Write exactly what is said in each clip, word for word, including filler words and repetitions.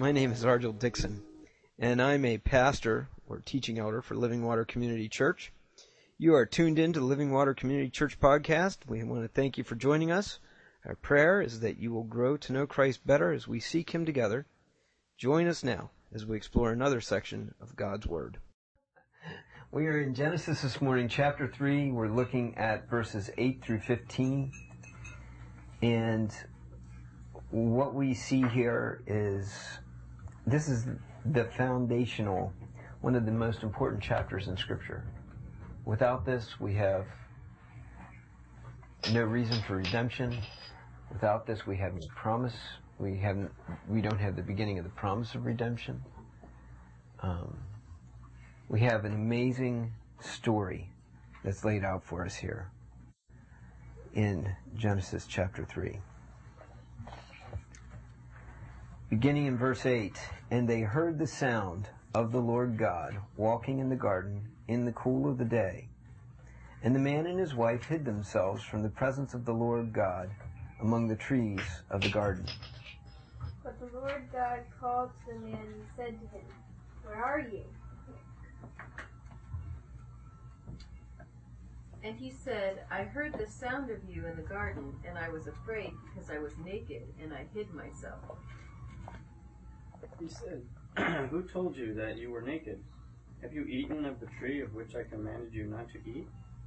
My name is Argel Dixon, and I'm a pastor or teaching elder for Living Water Community Church. You are tuned in to the Living Water Community Church podcast. We want to thank you for joining us. Our prayer is that you will grow to know Christ better as we seek Him together. Join us now as we explore another section of God's Word. We are in Genesis this morning, chapter three. We're looking at verses eight through fifteen. And what we see here is, this is the foundational, one of the most important chapters in Scripture. Without this, we have no reason for redemption. Without this, we have no promise. We haven't. We don't have the beginning of the promise of redemption. Um, we have an amazing story that's laid out for us here in Genesis chapter three. Beginning in verse eight, and they heard the sound of the Lord God walking in the garden in the cool of the day. And the man and his wife hid themselves from the presence of the Lord God among the trees of the garden. But the Lord God called to the man and said to him, "Where are you?" And he said, "I heard the sound of you in the garden, and I was afraid because I was naked, and I hid myself." He said, "Who told you that you were naked? Have you eaten of the tree of which I commanded you not to eat?"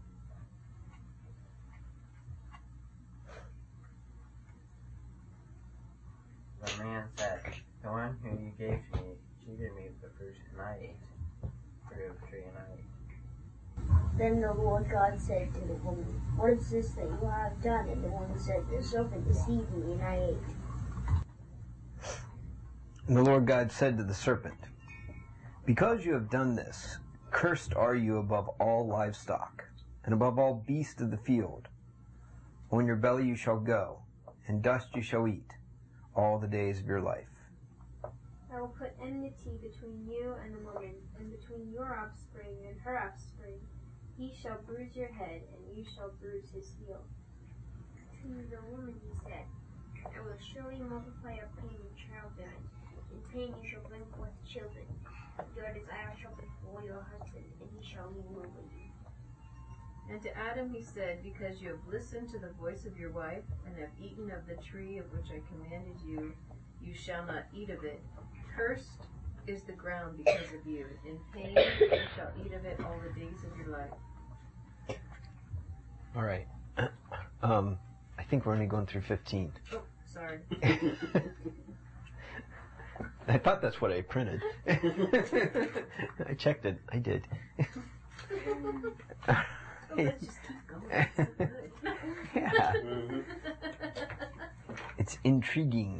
The man said, "The one who you gave to me cheated me of the fruit, and I ate fruit of the tree, and I ate." Then the Lord God said to the woman, "What is this that you have done?" And the woman said, "The serpent deceived me, and I ate." And the Lord God said to the serpent, "Because you have done this, cursed are you above all livestock, and above all beasts of the field. On your belly you shall go, and dust you shall eat all the days of your life. I will put enmity between you and the woman, and between your offspring and her offspring. He shall bruise your head, and you shall bruise his heel." To the woman he said, "I will surely multiply your pain in childbearing. In pain you shall bring forth children. Your desire shall be for your husband, and he shall rule over you." And to Adam he said, "Because you have listened to the voice of your wife, and have eaten of the tree of which I commanded you, you shall not eat of it. Cursed is the ground because of you. In pain you shall eat of it all the days of your life." All right. Um, I think we're only going through fifteen. Oh, sorry. I thought that's what I printed. I checked it. I did. Oh, let's just keep going. It's so good. Yeah. It's intriguing.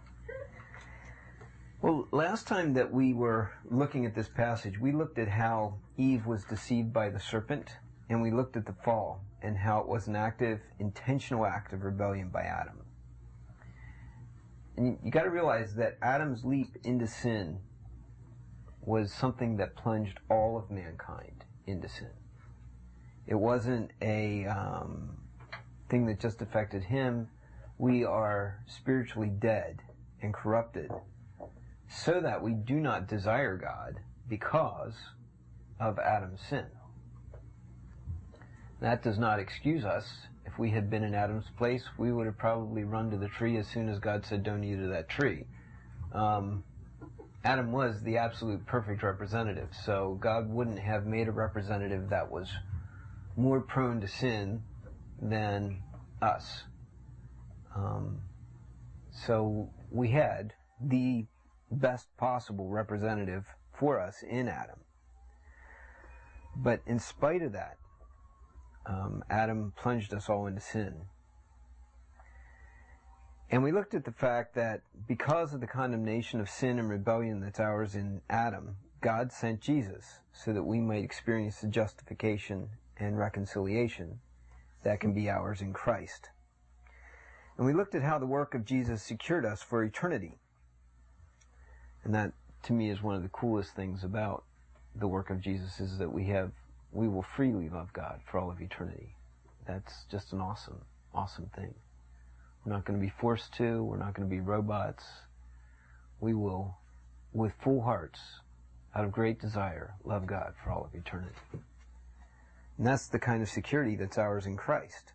Well, last time that we were looking at this passage, we looked at how Eve was deceived by the serpent, and we looked at the fall and how it was an active, intentional act of rebellion by Adam. And you, you got to realize that Adam's leap into sin was something that plunged all of mankind into sin. It wasn't a um, thing that just affected him. We are spiritually dead and corrupted, so that we do not desire God because of Adam's sin. That does not excuse us. If we had been in Adam's place, we would have probably run to the tree as soon as God said, "Don't eat of that tree." Um, Adam was the absolute perfect representative, so God wouldn't have made a representative that was more prone to sin than us. Um, so we had the best possible representative for us in Adam. But in spite of that, um, Adam plunged us all into sin. And we looked at the fact that because of the condemnation of sin and rebellion that's ours in Adam, God sent Jesus so that we might experience the justification and reconciliation that can be ours in Christ. And we looked at how the work of Jesus secured us for eternity. And that, to me, is one of the coolest things about the work of Jesus, is that we have, we will freely love God for all of eternity. That's just an awesome, awesome thing. We're not going to be forced to. We're not going to be robots. we will, with full hearts, out of great desire, love God for all of eternity. And that's the kind of security that's ours in Christ.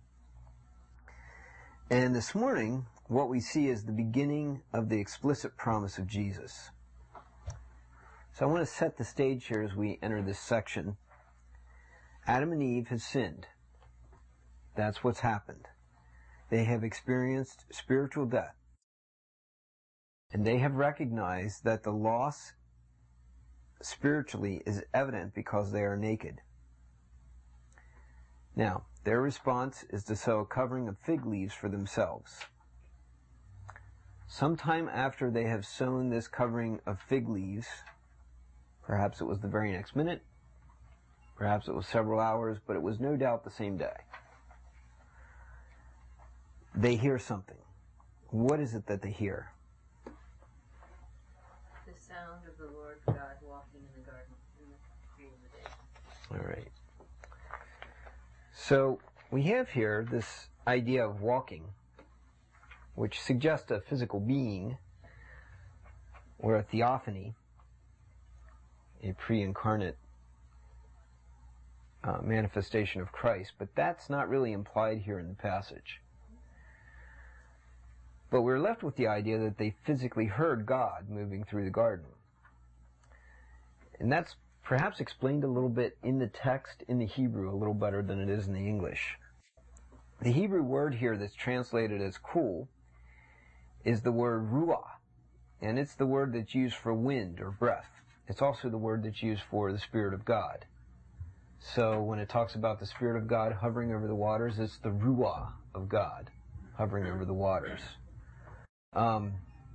And this morning, what we see is the beginning of the explicit promise of Jesus. So I want to set the stage here as we enter this section. Adam and Eve have sinned. That's what's happened. They have experienced spiritual death. And they have recognized that the loss spiritually is evident because they are naked. Now, their response is to sew a covering of fig leaves for themselves. Sometime after they have sewn this covering of fig leaves, perhaps it was the very next minute, perhaps it was several hours, but it was no doubt the same day, they hear something. What is it that they hear? The sound of the Lord God walking in the garden in the cool of the day. All right. So we have here this idea of walking, which suggests a physical being or a theophany, a pre-incarnate uh, manifestation of Christ, but that's not really implied here in the passage. But we're left with the idea that they physically heard God moving through the garden. And that's perhaps explained a little bit in the text in the Hebrew, a little better than it is in the English. The Hebrew word here that's translated as cool is the word ruah, and it's the word that's used for wind or breath. It's also the word that's used for the Spirit of God. So when it talks about the Spirit of God hovering over the waters, it's the ruah of God hovering over the waters. Um,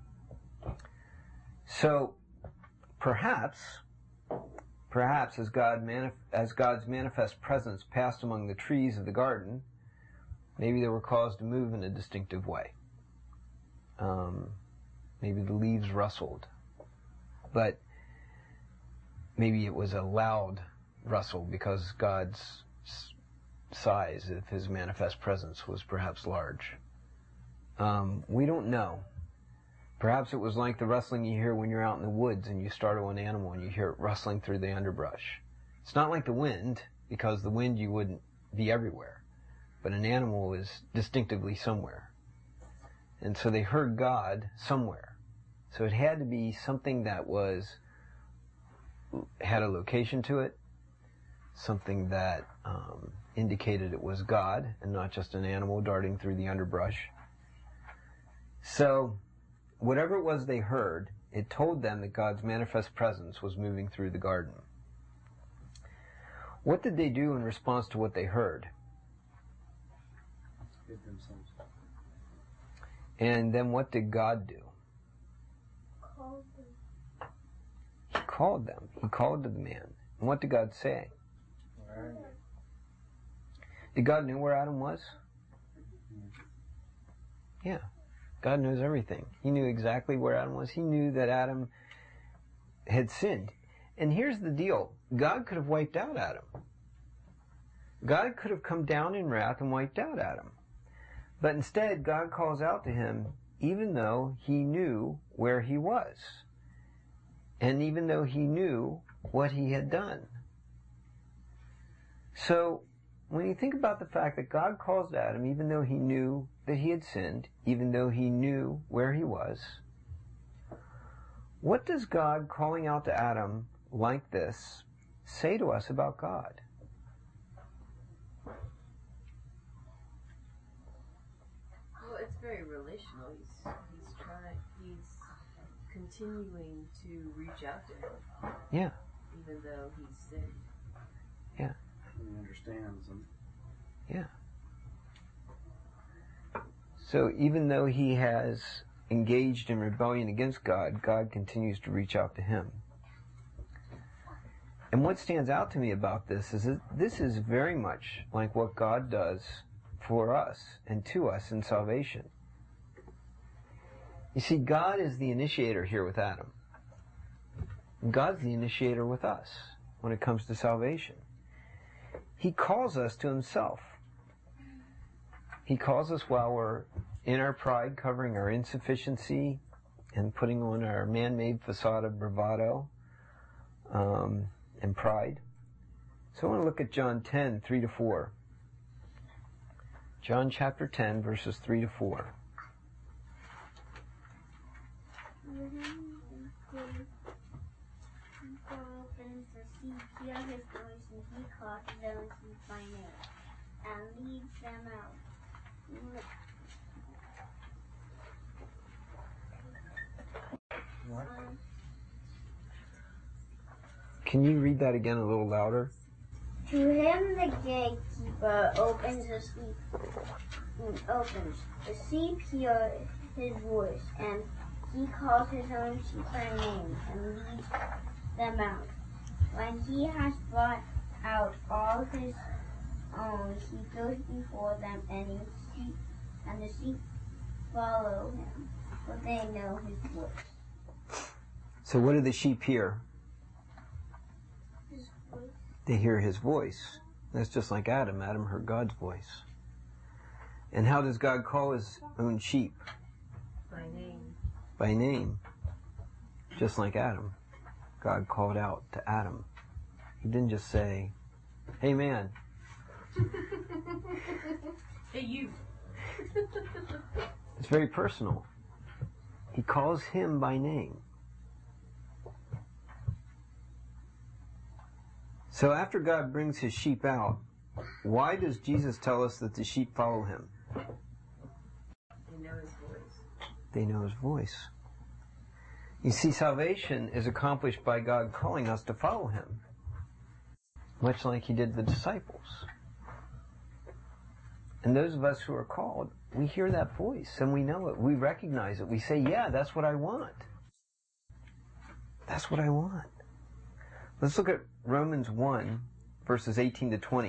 so perhaps, perhaps as God manif- as God's manifest presence passed among the trees of the garden, maybe they were caused to move in a distinctive way. Um, maybe the leaves rustled, but maybe it was a loud rustle because God's size of His manifest presence was perhaps large. Um, we don't know. Perhaps it was like the rustling you hear when you're out in the woods and you startle an animal and you hear it rustling through the underbrush. It's not like the wind, because the wind you wouldn't be everywhere, but an animal is distinctively somewhere. And so they heard God somewhere. So it had to be something that was had a location to it, something that um, indicated it was God and not just an animal darting through the underbrush. So, whatever it was they heard, it told them that God's manifest presence was moving through the garden. What did they do in response to what they heard? Hid themselves. And then what did God do? Called them. He called them. He called to the man. And what did God say? Where are you? Did God know where Adam was? Yeah. God knows everything. He knew exactly where Adam was. He knew that Adam had sinned. And here's the deal. God could have wiped out Adam. God could have come down in wrath and wiped out Adam. But instead, God calls out to him, even though he knew where he was. And even though he knew what he had done. So, when you think about the fact that God calls Adam, even though he knew that he had sinned, even though he knew where he was, what does God calling out to Adam like this say to us about God? Well, it's very relational. He's he's trying. He's continuing to reach out to him. Yeah. Even though he's sinned. Yeah. He understands them. Yeah. So even though he has engaged in rebellion against God, God continues to reach out to him. And what stands out to me about this is that this is very much like what God does for us and to us in salvation. You see, God is the initiator here with Adam. God's the initiator with us when it comes to salvation. He calls us to himself. He calls us while we're in our pride, covering our insufficiency and putting on our man-made facade of bravado um, and pride. So I want to look at John ten, three to four. John chapter ten, verses three to four. Opens the sheep hear his voice, and he calls those sheep by name and leads them out. What? Um, Can you read that again a little louder? To him the gatekeeper opens the sheep. Opens the sheep hear his voice, and he calls his own sheep by name and leads them out. When he has brought out all his own, he goes before them, and the sheep and the sheep follow him, for they know his voice. So what do the sheep hear? His voice. They hear his voice. That's just like Adam. Adam heard God's voice. And how does God call his own sheep? By name. By name. Just like Adam. God called out to Adam. He didn't just say, "Hey man." Hey, you. It's very personal. He calls him by name. So after God brings his sheep out, why does Jesus tell us that the sheep follow him? They know his voice. They know his voice. You see, salvation is accomplished by God calling us to follow him, much like he did the disciples. And those of us who are called, we hear that voice and we know it. We recognize it. We say, yeah, that's what I want. That's what I want. Let's look at Romans one, verses eighteen to twenty.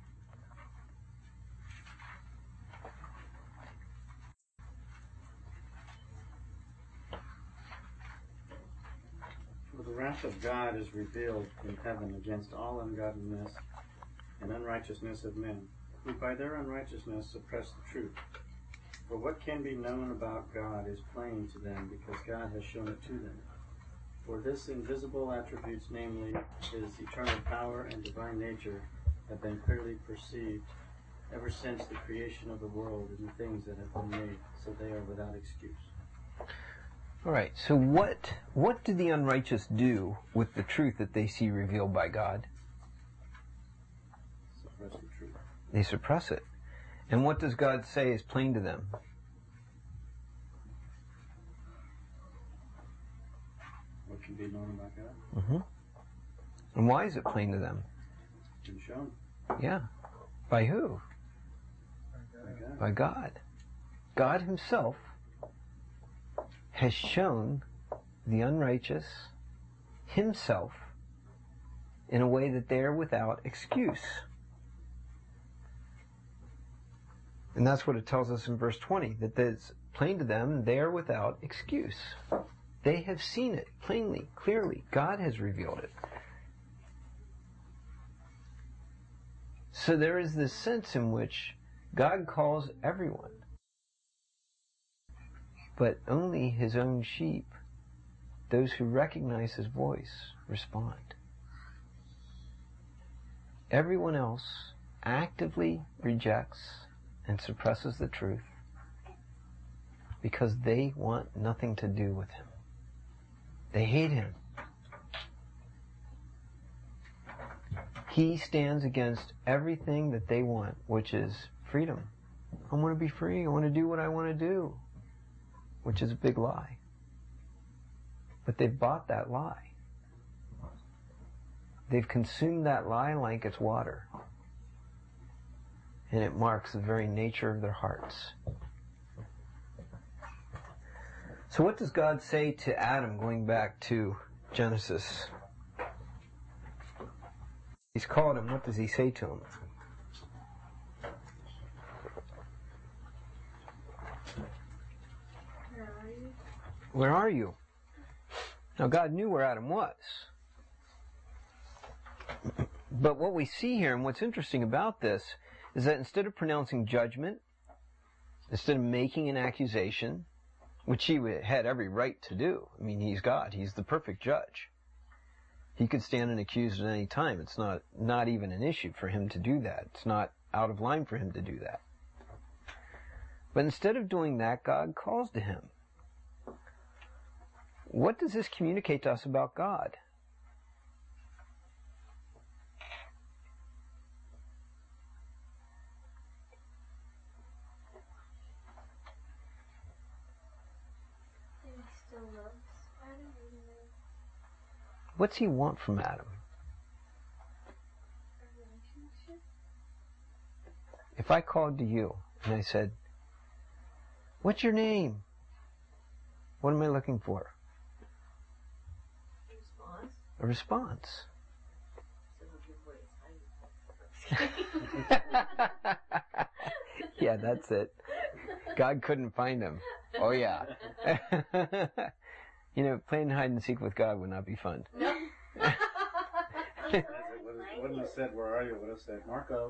For the wrath of God is revealed in heaven against all ungodliness and unrighteousness of men, who by their unrighteousness suppress the truth. For what can be known about God is plain to them, because God has shown it to them. For this invisible attributes, namely his eternal power and divine nature, have been clearly perceived ever since the creation of the world and the things that have been made, so they are without excuse. All right, so what what do the unrighteous do with the truth that they see revealed by God? Suppress the truth. They suppress it. And what does God say is plain to them? What can be known about God? Mm-hmm. And why is it plain to them? It's been shown Yeah. By who? by God. By God. God himself has shown the unrighteous himself in a way that they are without excuse. And that's what it tells us in verse twenty, that it's plain to them they are without excuse. They have seen it plainly, clearly. God has revealed it. So there is this sense in which God calls everyone, but only his own sheep, those who recognize his voice, respond. Everyone else actively rejects and suppresses the truth because they want nothing to do with him. They hate him. He stands against everything that they want, which is freedom. I want to be free. I want to do what I want to do, which is a big lie. But they've bought that lie. They've consumed that lie like it's water. And it marks the very nature of their hearts. So what does God say to Adam, going back to Genesis? He's called him. What does he say to him? Where are you? Where are you? Now God knew where Adam was. But what we see here, and what's interesting about this, is that instead of pronouncing judgment, instead of making an accusation, which he had every right to do. I mean, he's God. He's the perfect judge. He could stand and accuse at any time. It's not, not even an issue for him to do that. It's not out of line for him to do that. But instead of doing that, God calls to him. What does this communicate to us about God? He still loves Adam, even though What's he want from Adam? a relationship. If I called to you and I said, "What's your name?" What am I looking for? Response. A response. So he'll give away his height. Yeah, that's it. God couldn't find him. Oh yeah. You know, playing hide and seek with God would not be fun. No. As it wouldn't, wouldn't have said, "Where are you?" It would have said, "Marco."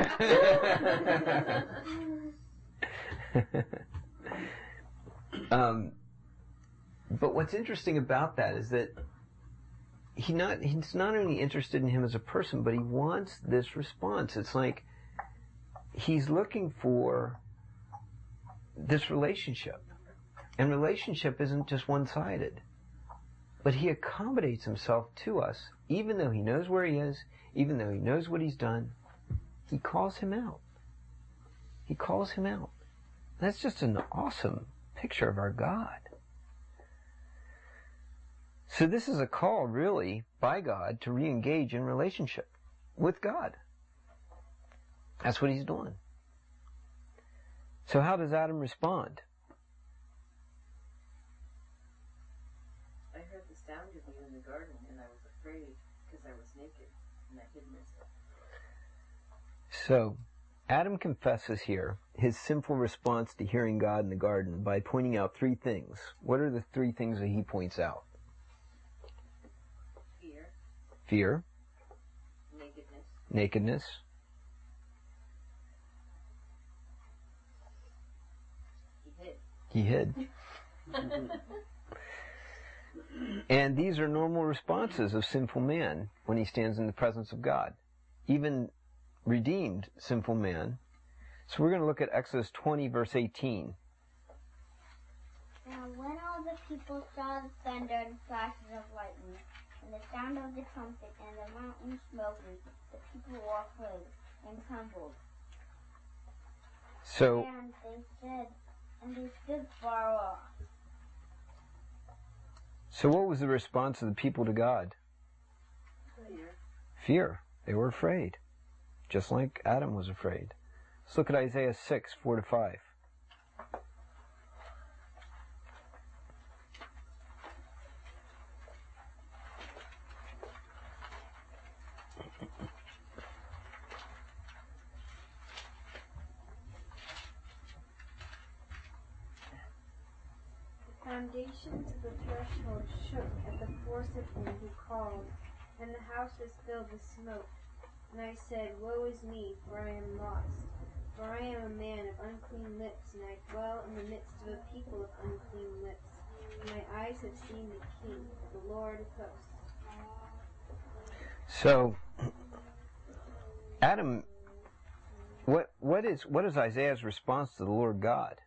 um, but what's interesting about that is that he not he's not only interested in him as a person, but he wants this response. It's like he's looking for this relationship. And relationship isn't just one-sided. But he accommodates himself to us, even though he knows where he is, even though he knows what he's done. He calls him out. He calls him out. That's just an awesome picture of our God. So this is a call, really, by God to re-engage in relationship with God. That's what he's doing. So how does Adam respond? I heard the sound of you in the garden, and I was afraid because I was naked, and I hid myself. So, Adam confesses here his sinful response to hearing God in the garden by pointing out three things. What are the three things that he points out? Fear, Fear, nakedness, nakedness, he hid. he hid. And these are normal responses of sinful man when he stands in the presence of God. Even redeemed sinful man. So we're going to look at Exodus twenty, verse eighteen. Now when all the people saw the thunder and flashes of lightning, and the sound of the trumpet and the mountain smoking, the people were afraid and trembled. So, And they said, and they stood far off. so what was the response of the people to God? Fear. Fear. They were afraid. Just like Adam was afraid. Let's look at Isaiah six, four to five. The foundations of the threshold shook at the force of him who called, and the house was filled with smoke. And I said, Woe is me, for I am lost. For I am a man of unclean lips, and I dwell in the midst of a people of unclean lips. And my eyes have seen the King, the Lord of hosts. So, Adam, what what is what is Isaiah's response to the Lord God?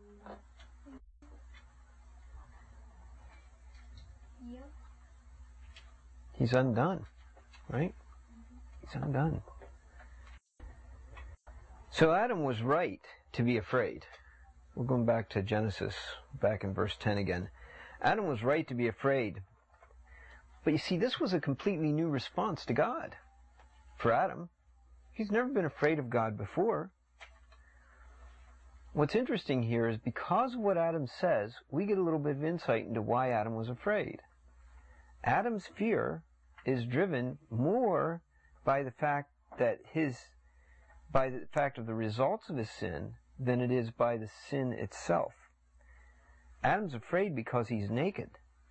Yep. He's undone, right? He's undone. So Adam was right to be afraid. We're going back to Genesis, back in verse ten again. Adam was right to be afraid. But you see, this was a completely new response to God. For Adam, he's never been afraid of God before. What's interesting here is because of what Adam says, we get a little bit of insight into why Adam was afraid. Adam's fear is driven more by the fact that his, by the fact of the results of his sin than it is by the sin itself. Adam's afraid because he's naked.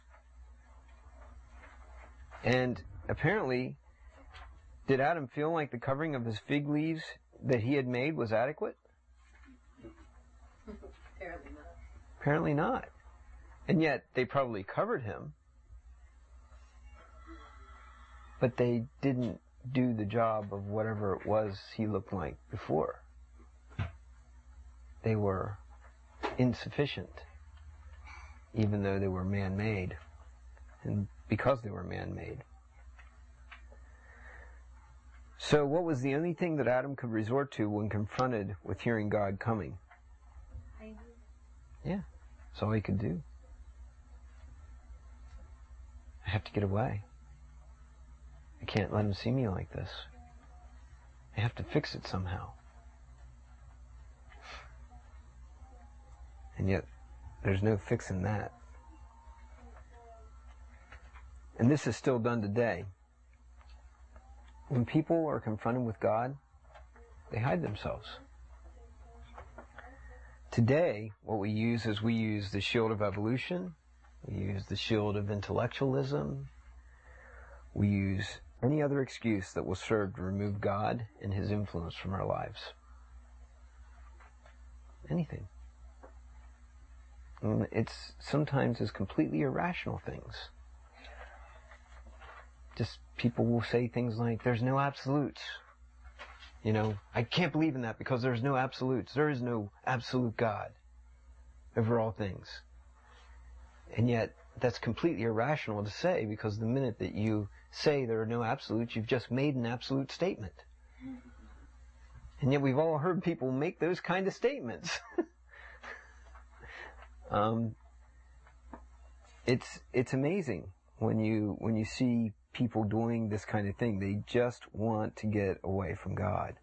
And apparently, did Adam feel like the covering of his fig leaves that he had made was adequate? Apparently not. Apparently not. And yet, they probably covered him, but they didn't do the job of whatever it was he looked like before. They were insufficient, even though they were man-made, and because they were man-made. So what was the only thing that Adam could resort to when confronted with hearing God coming? Hiding. Yeah, that's all he could do. I have to get away. I can't let him see me like this. I have to fix it somehow. And yet, there's no fixing that. And this is still done today. When people are confronted with God, they hide themselves. Today, what we use is we use the shield of evolution, we use the shield of intellectualism, we use any other excuse that will serve to remove God and His influence from our lives. Anything. And it's sometimes it's completely irrational things. Just people will say things like, there's no absolutes. You know, I can't believe in that because there's no absolutes. There is no absolute God over all things. And yet, that's completely irrational to say, because the minute that you say there are no absolutes, you've just made an absolute statement. And yet we've all heard people make those kind of statements. um, it's it's amazing when you when you see people doing this kind of thing. They just want to get away from God.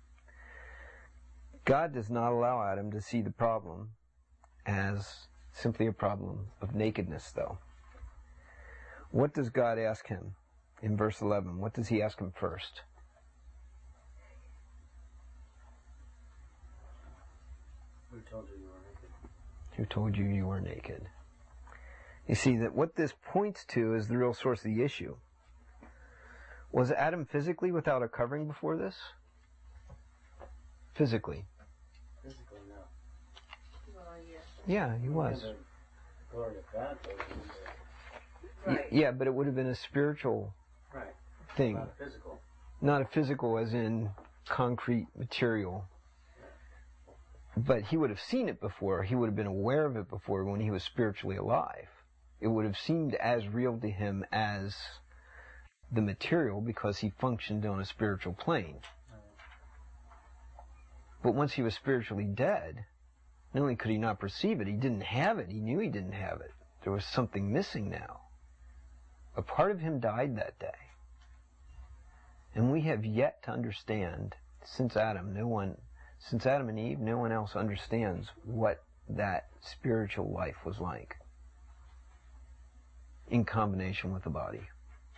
God does not allow Adam to see the problem as simply a problem of nakedness, though. What does God ask him in verse eleven? What does he ask him first? Who told you you were naked? Who told you you were naked? You see that what this points to is the real source of the issue. Was Adam physically without a covering before this? Physically. Physically, no. Well, yeah. Yeah, he was. The glory of God, though. Y- yeah, but it would have been a spiritual Right. thing. Not physical. Not a physical as in concrete material. But he would have seen it before. He would have been aware of it before when he was spiritually alive. It would have seemed as real to him as the material because he functioned on a spiritual plane. But once he was spiritually dead, not only could he not perceive it, he didn't have it. He knew he didn't have it. There was something missing now. A part of him died that day. And we have yet to understand, since Adam, no one, since Adam and Eve, no one else understands what that spiritual life was like in combination with the body.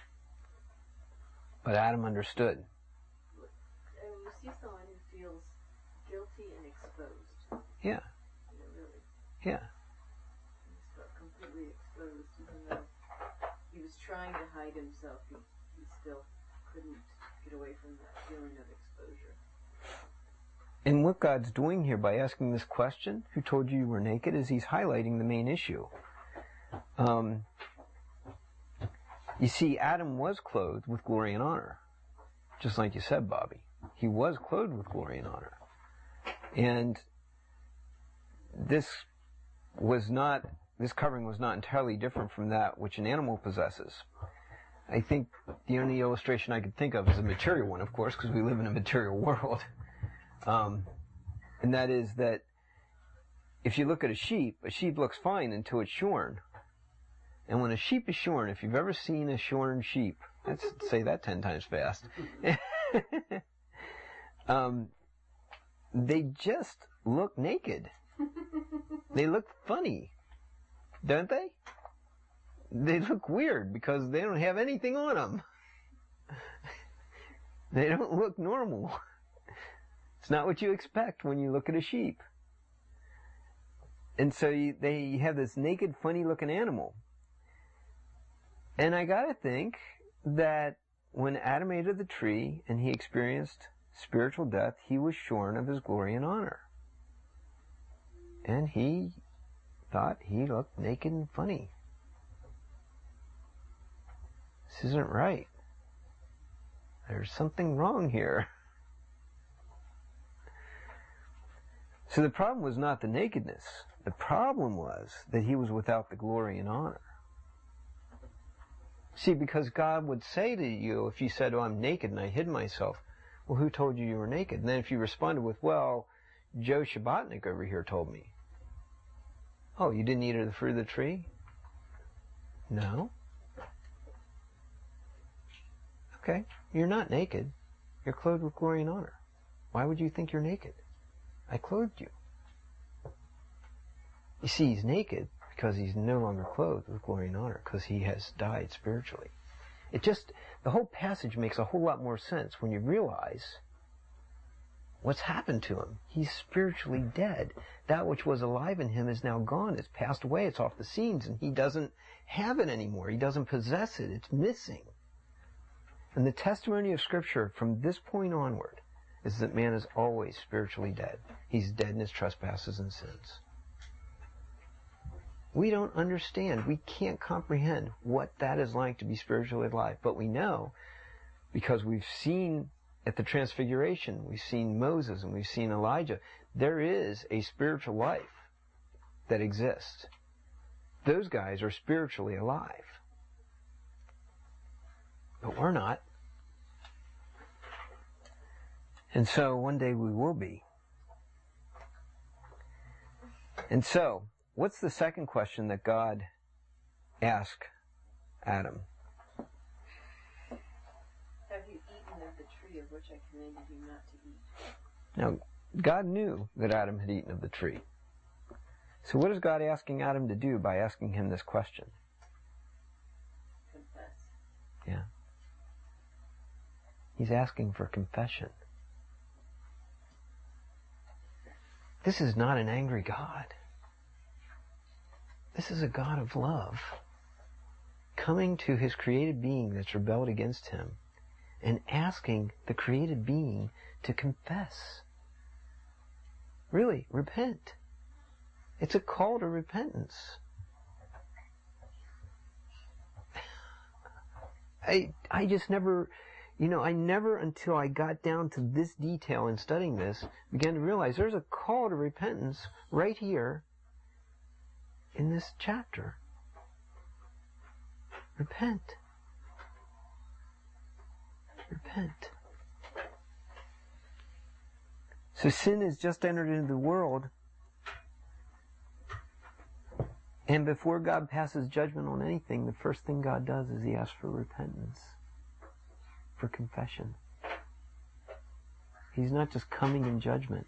But Adam understood. And you see someone who feels guilty and exposed. Yeah. You know, really. Yeah. He's felt completely exposed, even though he was trying to hide himself. He, he still couldn't get away from that feeling of exposure. And what God's doing here by asking this question, who told you you were naked, is he's highlighting the main issue. Um, you see, Adam was clothed with glory and honor. Just like you said, Bobby. He was clothed with glory and honor. And this was not, this covering was not entirely different from that which an animal possesses. I think the only illustration I could think of is a material one, of course, because we live in a material world. Um, and that is that if you look at a sheep, a sheep looks fine until it's shorn. And when a sheep is shorn, if you've ever seen a shorn sheep, let's say that ten times fast, um, they just look naked. They look funny, don't they? They look weird because they don't have anything on them. They don't look normal. It's not what you expect when you look at a sheep. And so you, they have this naked, funny-looking animal. And I gotta think that when Adam ate of the tree and he experienced spiritual death, he was shorn of his glory and honor. And he thought he looked naked and funny. This isn't right. There's something wrong here. So the problem was not the nakedness. The problem was that he was without the glory and honor. See, because God would say to you, if you said, oh, I'm naked and I hid myself, well, who told you you were naked? And then if you responded with, well, Joe Shabbatnik over here told me. Oh, you didn't eat of the fruit of the tree? No. Okay, you're not naked. You're clothed with glory and honor. Why would you think you're naked? I clothed you. You see, he's naked because he's no longer clothed with glory and honor, because he has died spiritually. It just, the whole passage makes a whole lot more sense when you realize what's happened to him. He's spiritually dead. That which was alive in him is now gone. It's passed away. It's off the scenes, and he doesn't have it anymore. He doesn't possess it. It's missing. And the testimony of Scripture from this point onward is that man is always spiritually dead. He's dead in his trespasses and sins. We don't understand. We can't comprehend what that is like to be spiritually alive. But we know, because we've seen at the Transfiguration, we've seen Moses and we've seen Elijah, there is a spiritual life that exists. Those guys are spiritually alive. But we're not. And so one day we will be. And so, what's the second question that God asked Adam? Have you eaten of the tree of which I commanded you not to eat? Now, God knew that Adam had eaten of the tree. So what is God asking Adam to do by asking him this question? Confess. Yeah. He's asking for confession. This is not an angry God. This is a God of love, coming to his created being that's rebelled against him and asking the created being to confess. Really, repent. It's a call to repentance. I I just never, you know, I never, until I got down to this detail in studying this, began to realize there's a call to repentance right here in this chapter. Repent. Repent. So sin has just entered into the world, and before God passes judgment on anything, the first thing God does is he asks for repentance, for confession. He's not just coming in judgment.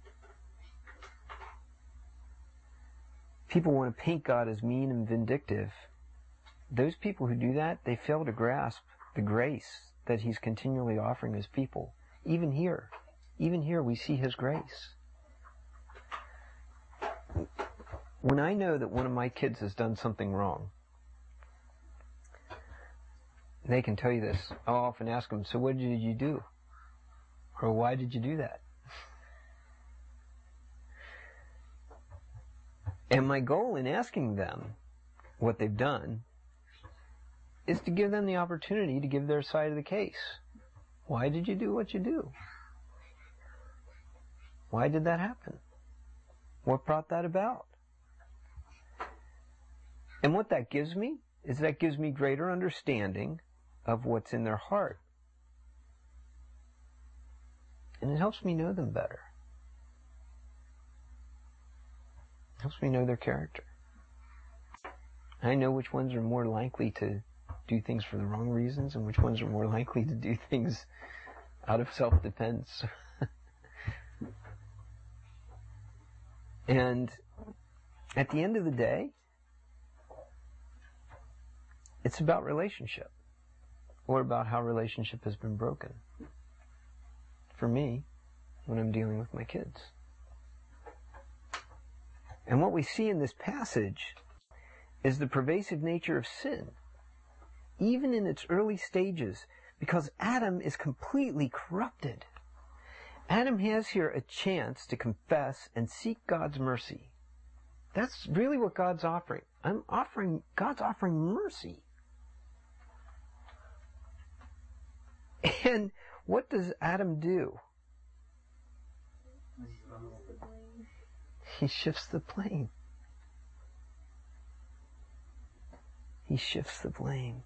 People want to paint God as mean and vindictive. Those people who do that, they fail to grasp the grace that he's continually offering his people. Even here, even here we see his grace. When I know that one of my kids has done something wrong, they can tell you this. I'll often ask them, so what did you do? Or why did you do that? And my goal in asking them what they've done is to give them the opportunity to give their side of the case. Why did you do what you do? Why did that happen? What brought that about? And what that gives me is that gives me greater understanding of what's in their heart. And it helps me know them better. It helps me know their character. I know which ones are more likely to do things for the wrong reasons and which ones are more likely to do things out of self-defense. And at the end of the day, it's about relationship, or about how relationship has been broken. For me, when I'm dealing with my kids. And what we see in this passage is the pervasive nature of sin, even in its early stages, because Adam is completely corrupted. Adam has here a chance to confess and seek God's mercy. That's really what God's offering. I'm offering, God's offering mercy. And what does Adam do? He shifts the blame. He shifts the blame.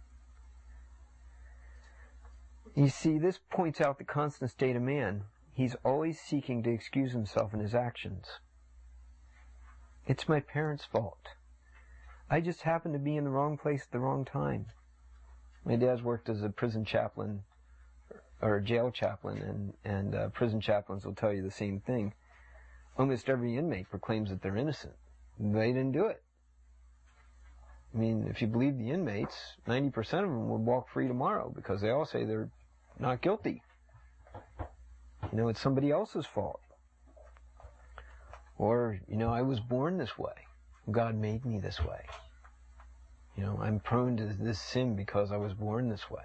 You see, this points out the constant state of man. He's always seeking to excuse himself in his actions. It's my parents' fault. I just happened to be in the wrong place at the wrong time. My dad's worked as a prison chaplain, or a jail chaplain, and, and uh, prison chaplains will tell you the same thing. Almost every inmate proclaims that they're innocent. They didn't do it. I mean, if you believe the inmates, ninety percent of them would walk free tomorrow because they all say they're not guilty. You know, it's somebody else's fault. Or, you know, I was born this way. God made me this way. You know, I'm prone to this sin because I was born this way.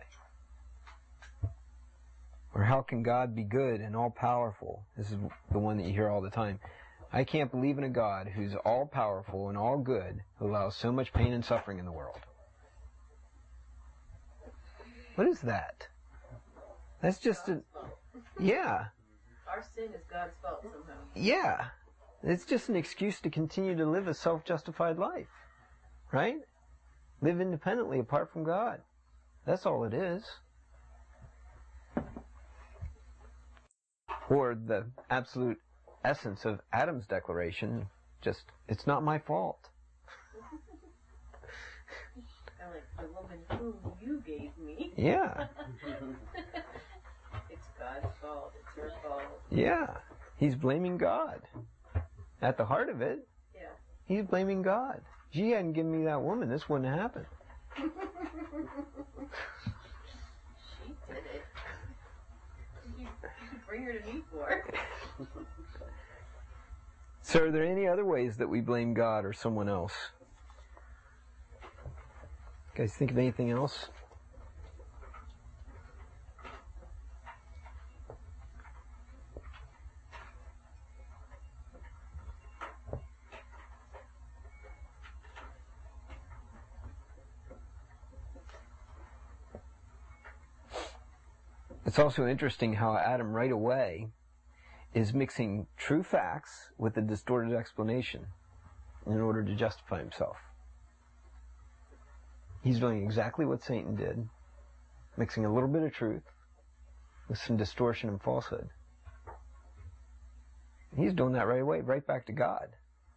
Or how can God be good and all-powerful? This is the one that you hear all the time. I can't believe in a God who's all-powerful and all good, who allows so much pain and suffering in the world. What is that? That's just a... Yeah. Our sin is God's fault somehow. Yeah. It's just an excuse to continue to live a self-justified life. Right? Live independently apart from God. That's all it is. Or the absolute essence of Adam's declaration, just, it's not my fault. I like the woman whom you gave me. Yeah. It's God's fault. It's her fault. Yeah. He's blaming God. At the heart of it, yeah. He's blaming God. If she hadn't given me that woman, this wouldn't have happened. She did it. You, you bring her to me for. So are there any other ways that we blame God or someone else? You guys think of anything else? It's also interesting how Adam right away is mixing true facts with a distorted explanation in order to justify himself. He's doing exactly what Satan did, mixing a little bit of truth with some distortion and falsehood. He's doing that right away, right back to God.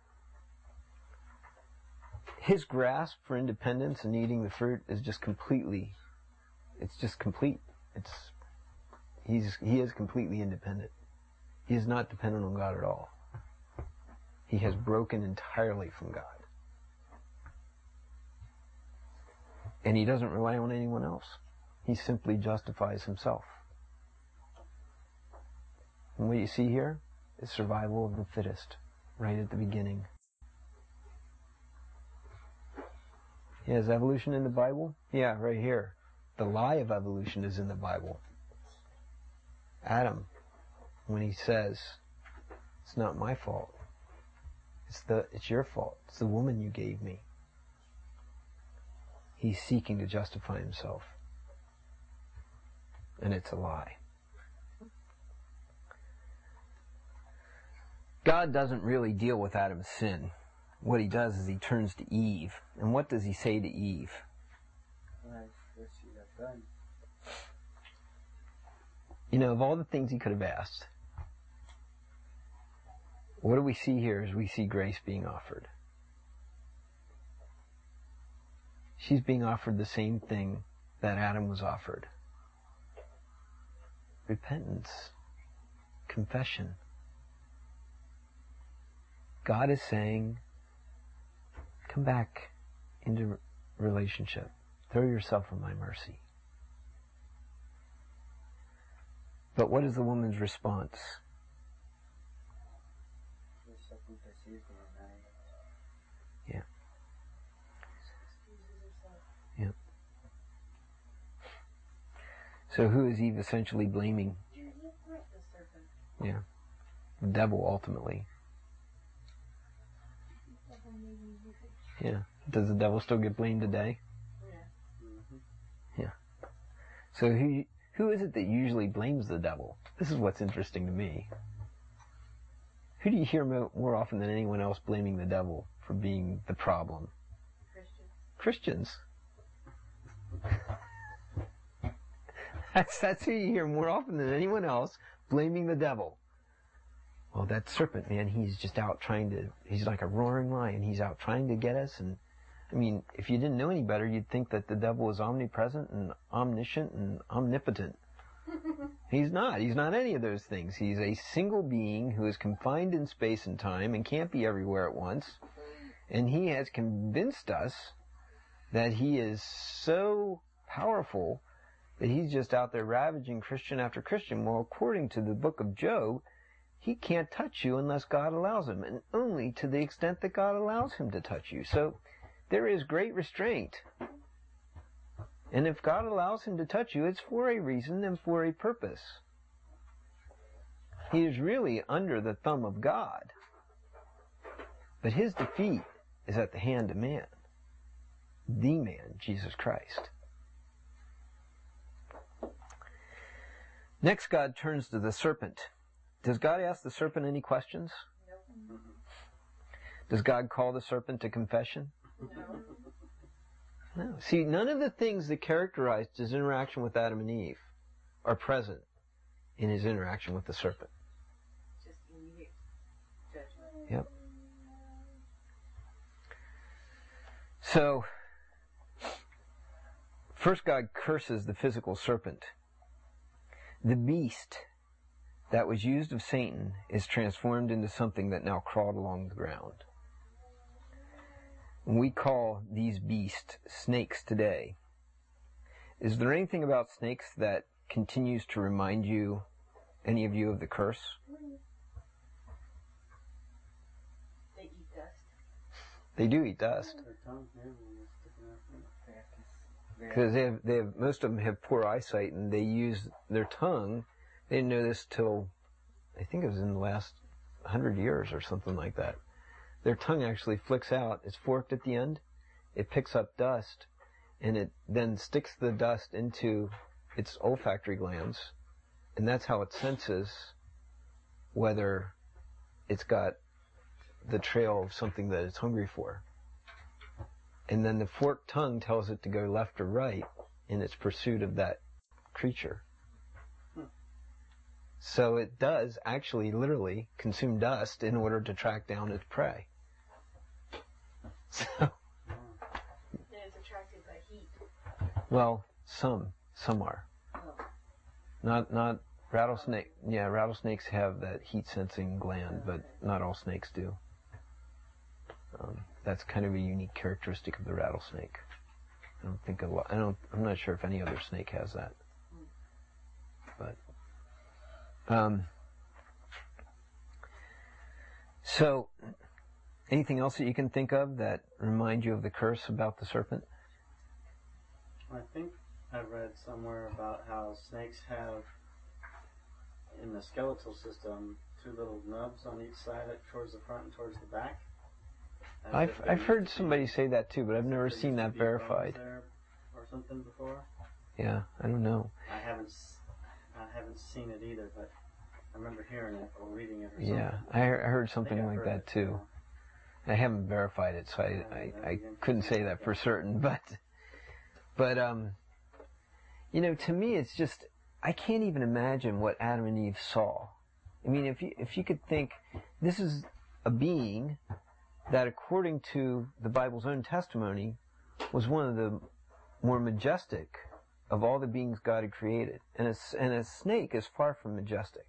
His grasp for independence and eating the fruit is just completely, it's just complete. It's He's, he is completely independent. He is not dependent on God at all. He has broken entirely from God. And he doesn't rely on anyone else. He simply justifies himself. And what you see here is survival of the fittest, right at the beginning. Yeah, is evolution in the Bible? Yeah, right here. The lie of evolution is in the Bible. Adam, when he says, it's not my fault, it's the it's your fault, it's the woman you gave me, he's seeking to justify himself. And it's a lie. God doesn't really deal with Adam's sin. What he does is he turns to Eve. And what does he say to Eve? You know, of all the things he could have asked, what do we see here is we see grace being offered. She's being offered the same thing that Adam was offered. Repentance. Confession. God is saying, come back into relationship. Throw yourself on my mercy. But what is the woman's response? Yeah. Yeah. So who is Eve essentially blaming? The serpent. Yeah. The devil, ultimately. Yeah. Does the devil still get blamed today? Mm-hmm. Yeah. So who who is it that usually blames the devil? This is what's interesting to me. Who do you hear mo- more often than anyone else blaming the devil for being the problem? Christians. Christians. That's, that's who you hear more often than anyone else blaming the devil. Well, that serpent, man, he's just out trying to, he's like a roaring lion. He's out trying to get us. And, I mean, if you didn't know any better, you'd think that the devil was omnipresent and omniscient and omnipotent. He's not. He's not any of those things. He's a single being who is confined in space and time and can't be everywhere at once. And he has convinced us that he is so powerful that he's just out there ravaging Christian after Christian. Well, according to the book of Job, he can't touch you unless God allows him, and only to the extent that God allows him to touch you. So there is great restraint. And if God allows him to touch you, it's for a reason and for a purpose. He is really under the thumb of God. But his defeat is at the hand of man. The man, Jesus Christ. Next, God turns to the serpent. Does God ask the serpent any questions? Nope. Does God call the serpent to confession? No. No. See, none of the things that characterized his interaction with Adam and Eve are present in his interaction with the serpent. Just immediate judgment. Yep. So, first God curses the physical serpent. The beast that was used of Satan is transformed into something that now crawled along the ground. We call these beasts snakes today. Is there anything about snakes that continues to remind you, any of you, of the curse? They eat dust. They do eat dust. Their tongue, yeah, when it's sticking out from it. Because they have, they have, most of them have poor eyesight, and they use their tongue. They didn't know this till, I think it was in the last hundred years or something like that. Their tongue actually flicks out. It's forked at the end. It picks up dust, and it then sticks the dust into its olfactory glands, and that's how it senses whether it's got the trail of something that it's hungry for. And then the forked tongue tells it to go left or right in its pursuit of that creature. Hmm. So it does actually literally consume dust in order to track down its prey. So, And it's attracted by heat. well, some, some are. Oh. Not, not rattlesnake. Yeah, rattlesnakes have that heat sensing gland, but not all snakes do. Um, that's kind of a unique characteristic of the rattlesnake. I don't think a lot, I don't, I'm not sure if any other snake has that. But, um, so, anything else that you can think of that remind you of the curse about the serpent? I think I read somewhere about how snakes have, in the skeletal system, two little nubs on each side, towards the front and towards the back. As I've if there I've used heard to somebody be- say that too, but I've as if never there seen used to that be bones verified. there or something before. Yeah, I don't know. I haven't, s- I haven't seen it either, but I remember hearing it or reading it or something. Yeah, I, he- I heard I think something I've like heard that it, too. yeah. I haven't verified it, so I, I, I couldn't say that for certain. But, but um, you know, to me, it's just I can't even imagine what Adam and Eve saw. I mean, if you if you could think, this is a being that, according to the Bible's own testimony, was one of the more majestic of all the beings God had created, and a, and a snake is far from majestic.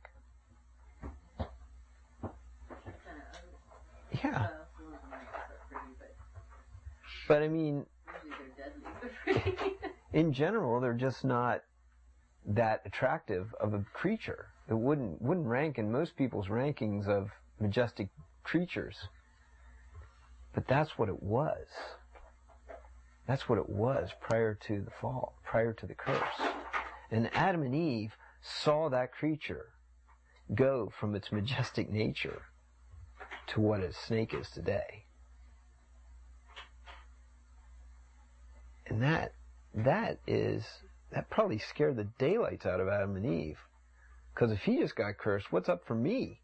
Yeah. Uh, some of them are pretty, but But I mean, usually they're deadly. But pretty. in general, they're just not that attractive of a creature. It wouldn't wouldn't rank in most people's rankings of majestic creatures. But that's what it was. That's what it was prior to the fall, prior to the curse. And Adam and Eve saw that creature go from its majestic nature to what a snake is today. And that, that is, that probably scared the daylights out of Adam and Eve. Because if he just got cursed, what's up for me?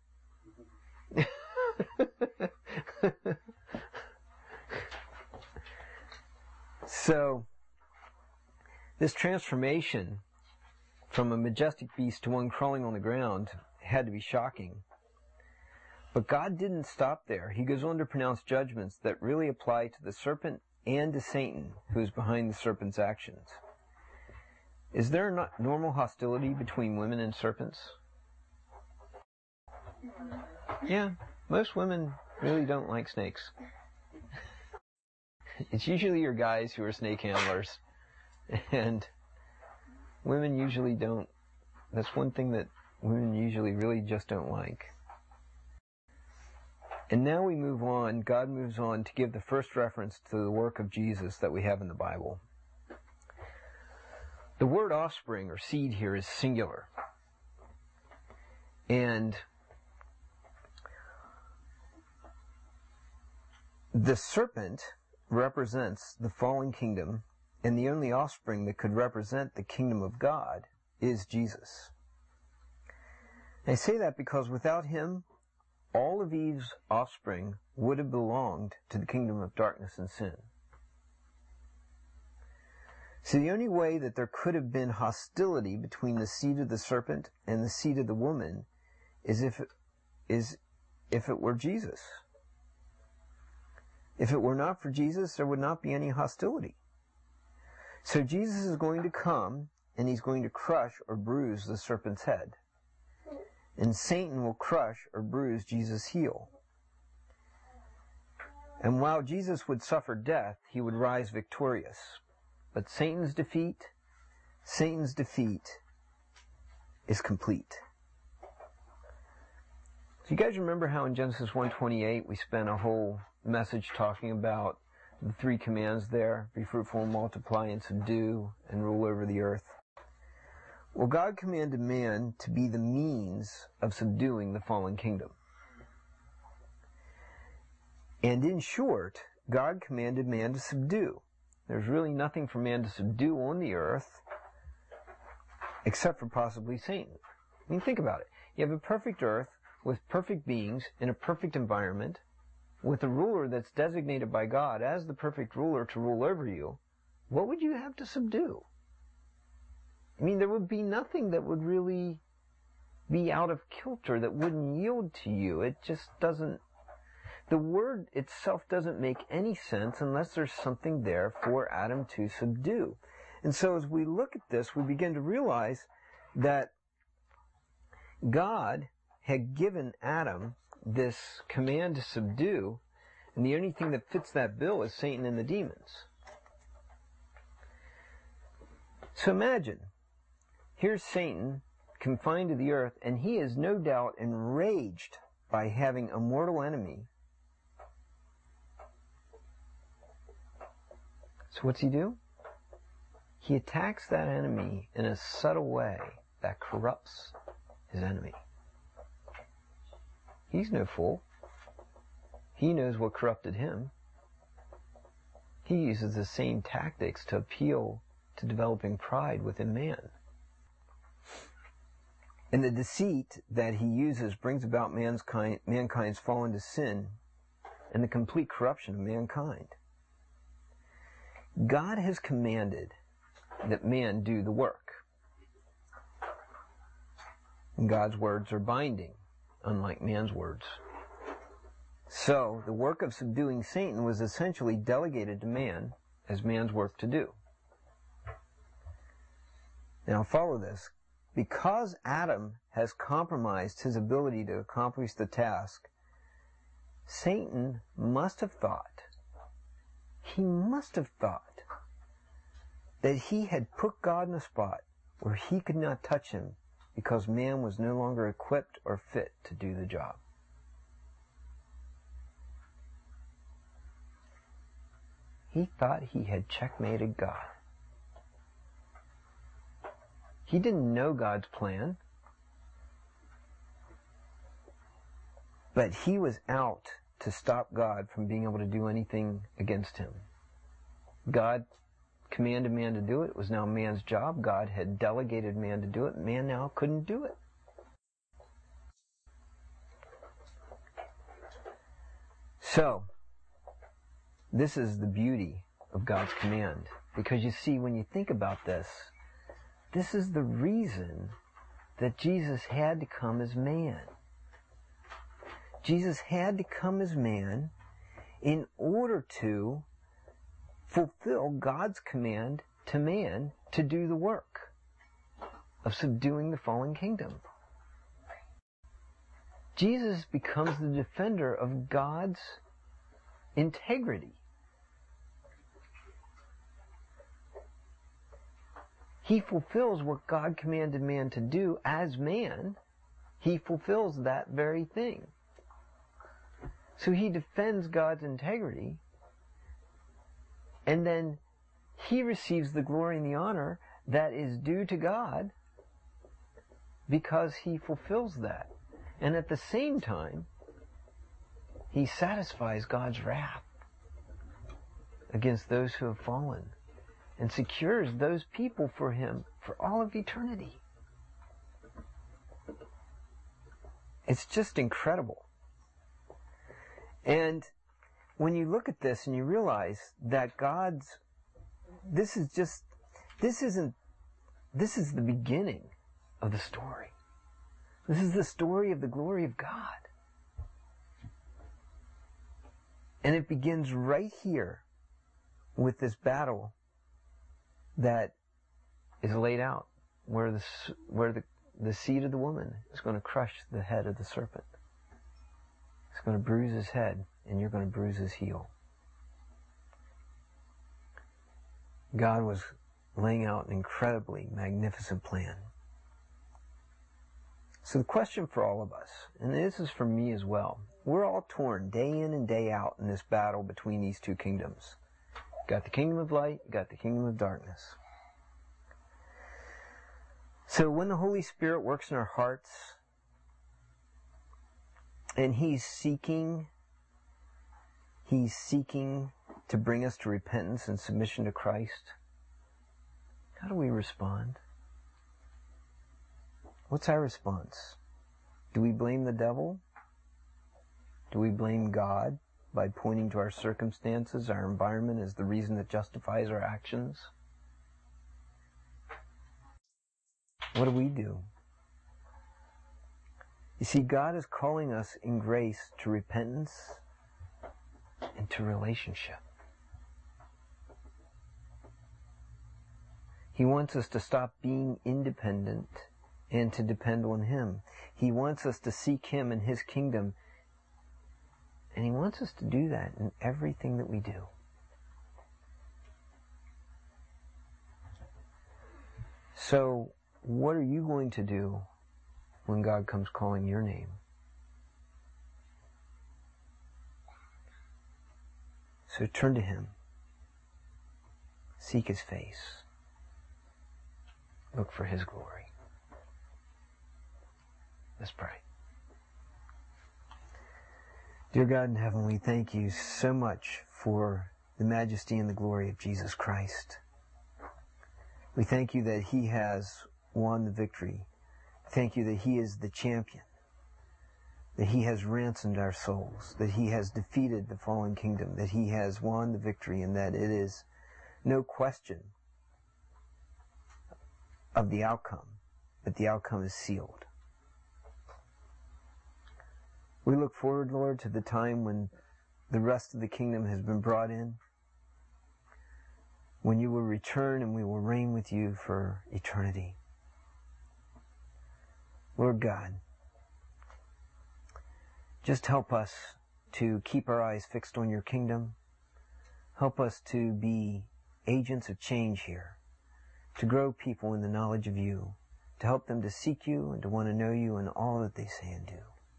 So, this transformation from a majestic beast to one crawling on the ground had to be shocking. But God didn't stop there. He goes on to pronounce judgments that really apply to the serpent and to Satan, who is behind the serpent's actions. Is there not normal hostility between women and serpents? Yeah, most women really don't like snakes. It's usually your guys who are snake handlers. And women usually don't. That's one thing that women usually really just don't like. And now we move on, God moves on to give the first reference to the work of Jesus that we have in the Bible. The word offspring or seed here is singular. And the serpent represents the fallen kingdom, and the only offspring that could represent the kingdom of God is Jesus. And I say that because without him, all of Eve's offspring would have belonged to the kingdom of darkness and sin. So the only way that there could have been hostility between the seed of the serpent and the seed of the woman is if it, is if it were Jesus. If it were not for Jesus, there would not be any hostility. So Jesus is going to come, and he's going to crush or bruise the serpent's head. And Satan will crush or bruise Jesus' heel. And while Jesus would suffer death, he would rise victorious. But Satan's defeat, Satan's defeat is complete. So you guys remember how in Genesis one twenty-eight we spent a whole message talking about the three commands there: be fruitful and multiply and subdue and rule over the earth. Well, God commanded man to be the means of subduing the fallen kingdom. And in short, God commanded man to subdue. There's really nothing for man to subdue on the earth except for possibly Satan. I mean, think about it. You have a perfect earth with perfect beings in a perfect environment, with a ruler that's designated by God as the perfect ruler to rule over you. What would you have to subdue? I mean, there would be nothing that would really be out of kilter, that wouldn't yield to you. It just doesn't, the word itself doesn't make any sense unless there's something there for Adam to subdue. And so as we look at this, we begin to realize that God had given Adam this command to subdue, and the only thing that fits that bill is Satan and the demons. So imagine, here's Satan confined to the earth, and he is no doubt enraged by having a mortal enemy. So what's he do? He attacks that enemy in a subtle way that corrupts his enemy. He's no fool. He knows what corrupted him. He uses the same tactics to appeal to developing pride within man. And the deceit that he uses brings about mankind, mankind's fall into sin and the complete corruption of mankind. God has commanded that man do the work. And God's words are binding, unlike man's words. So, the work of subduing Satan was essentially delegated to man as man's work to do. Now follow this. Because Adam has compromised his ability to accomplish the task, Satan must have thought, he must have thought that he had put God in a spot where he could not touch him because man was no longer equipped or fit to do the job. He thought he had checkmated God. He didn't know God's plan, but he was out to stop God from being able to do anything against him. God commanded man to do it. It was now man's job. God had delegated man to do it. Man now couldn't do it. So, this is the beauty of God's command. Because you see, when you think about this, this is the reason that Jesus had to come as man. Jesus had to come as man in order to fulfill God's command to man to do the work of subduing the fallen kingdom. Jesus becomes the defender of God's integrity. He fulfills what God commanded man to do as man. He fulfills that very thing. So he defends God's integrity, and then he receives the glory and the honor that is due to God because he fulfills that. And at the same time, he satisfies God's wrath against those who have fallen and secures those people for him for all of eternity. It's just incredible. And when you look at this and you realize that God's, this is just, this isn't, this is the beginning of the story. This is the story of the glory of God. And it begins right here with this battle that is laid out, where the, where the, the seed of the woman is going to crush the head of the serpent. It's going to bruise his head, and you're going to bruise his heel. God was laying out an incredibly magnificent plan. So the question for all of us, and this is for me as well, we're all torn day in and day out in this battle between these two kingdoms. You got the kingdom of light, you got the kingdom of darkness. So when the Holy Spirit works in our hearts, and He's seeking, He's seeking to bring us to repentance and submission to Christ, how do we respond? What's our response? Do we blame the devil? Do we blame God by pointing to our circumstances, our environment as the reason that justifies our actions? What do we do? You see, God is calling us in grace to repentance and to relationship. He wants us to stop being independent and to depend on Him. He wants us to seek Him and His kingdom, and He wants us to do that in everything that we do. So, what are you going to do when God comes calling your name? So turn to Him. Seek His face. Look for His glory. Let's pray. Dear God in heaven, we thank you so much for the majesty and the glory of Jesus Christ. We thank you that He has won the victory. Thank you that He is the champion, that He has ransomed our souls, that He has defeated the fallen kingdom, that He has won the victory, and that it is no question of the outcome, but the outcome is sealed. We look forward, Lord, to the time when the rest of the kingdom has been brought in, when you will return and we will reign with you for eternity. Lord God, just help us to keep our eyes fixed on your kingdom. Help us to be agents of change here, to grow people in the knowledge of you, to help them to seek you and to want to know you in all that they say and do.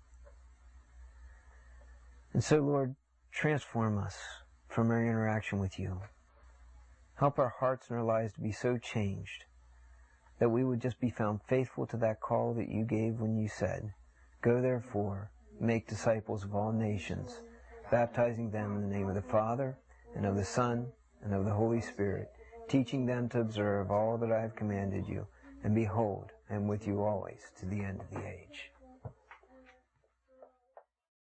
And so, Lord, transform us from our interaction with you. Help our hearts and our lives to be so changed that we would just be found faithful to that call that you gave when you said, "Go therefore, make disciples of all nations, baptizing them in the name of the Father, and of the Son, and of the Holy Spirit, teaching them to observe all that I have commanded you. And behold, I am with you always to the end of the age.